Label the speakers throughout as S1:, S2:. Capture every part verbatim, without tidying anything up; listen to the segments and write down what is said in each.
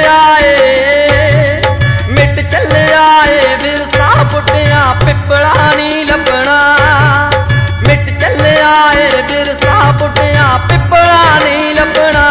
S1: आए मिट चले आए विरसा बुढ़िया पिपला नहीं लभना मिट चले आए विरसा बुढ़िया पिपला नहीं लभना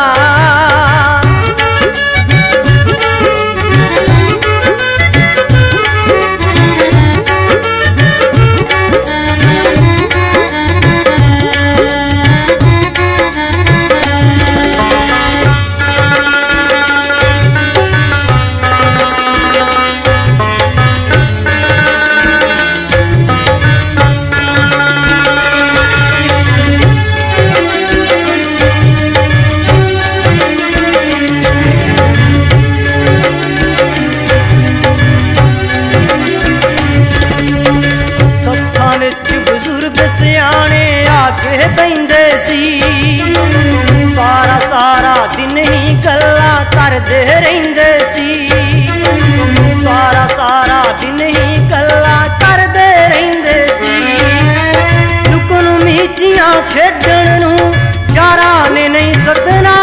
S2: बहिंदे सी सारा सारा दिन ही गल्ला करदे रहिंदे सी सारा सारा दिन ही गल्ला करदे रहिंदे सी लुकन मीचियां खेडण नूं यारां ने नहीं सदना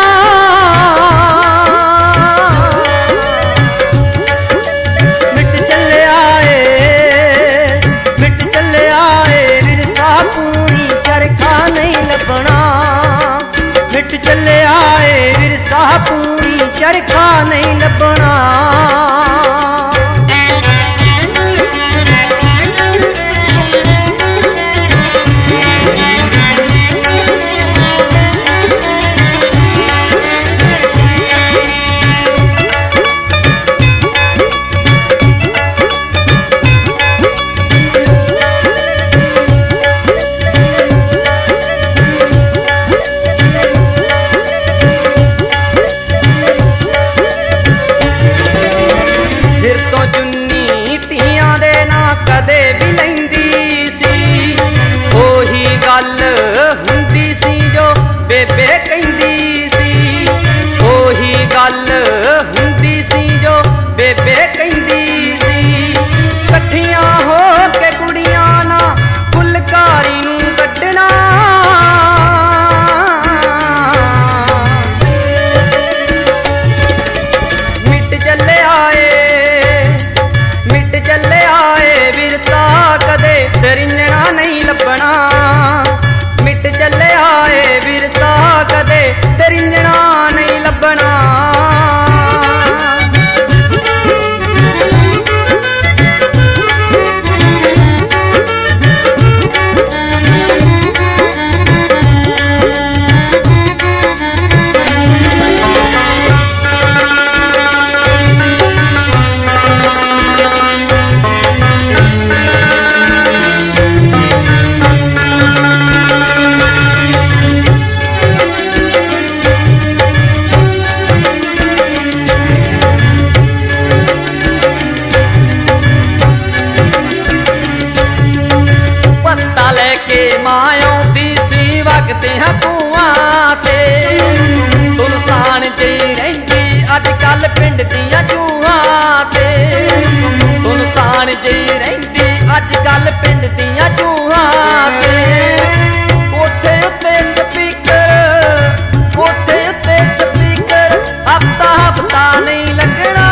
S2: मिट चले आए मिट चले आए विरसा पूरी चरखा नहीं लभना मिट चले आए विरसा पूरी चरखा नहीं लभना बेबे कहंदी सी ओही गल हुंदी सी जो बेबे कहंदी सी कट्ठियां हो के कुड़ियां ना फुलकारी नूं कड्डना मिट चले आए मिट चले आए विरसा कदे दरिंजणा नहीं लभना मिट चले आए विरसा कदे दरिंजणा नहीं लभना सुनसान जी रहिंदी अजकल पिंड दियां चूहां ते सुनसान जी रहिंदी अजकल पिंड दियां चूहां ते कोठे उत्ते स्पीकर कोठे उत्ते स्पीकर हफ्ता हफ्ता नहीं लगना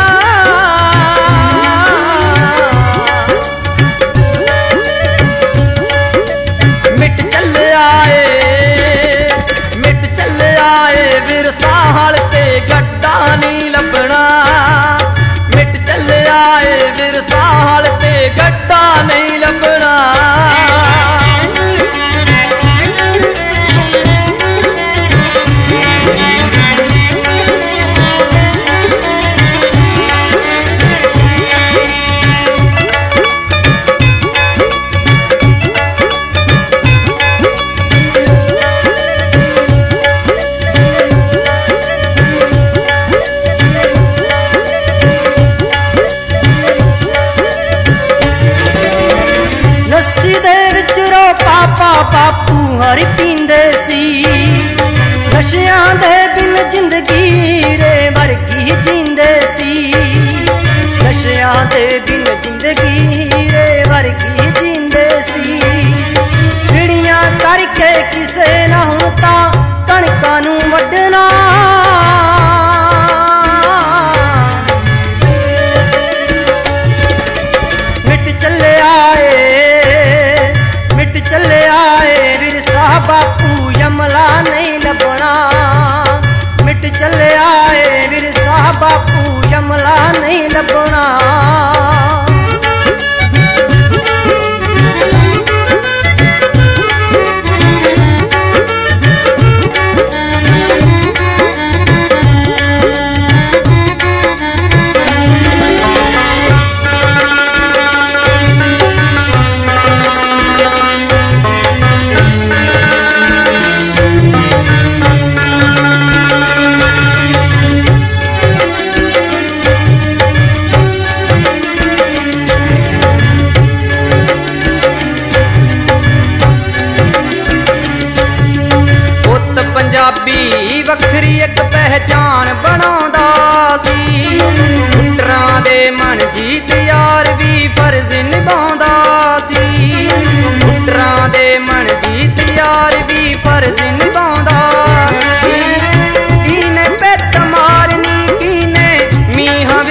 S2: मिट चले आए मिट चले आए विरसा हल ते गड्डा नहीं लभना मिट चले आए विरसा हल ते गड्डा नहीं लभना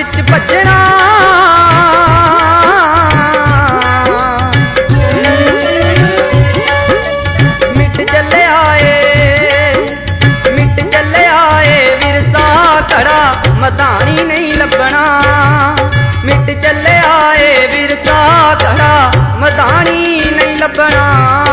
S1: विच भजना मिट चले आए मिट चले आए विरसा खड़ा मदानी नहीं लभना मिट चले आए विरसा खड़ा मदानी नहीं लभना।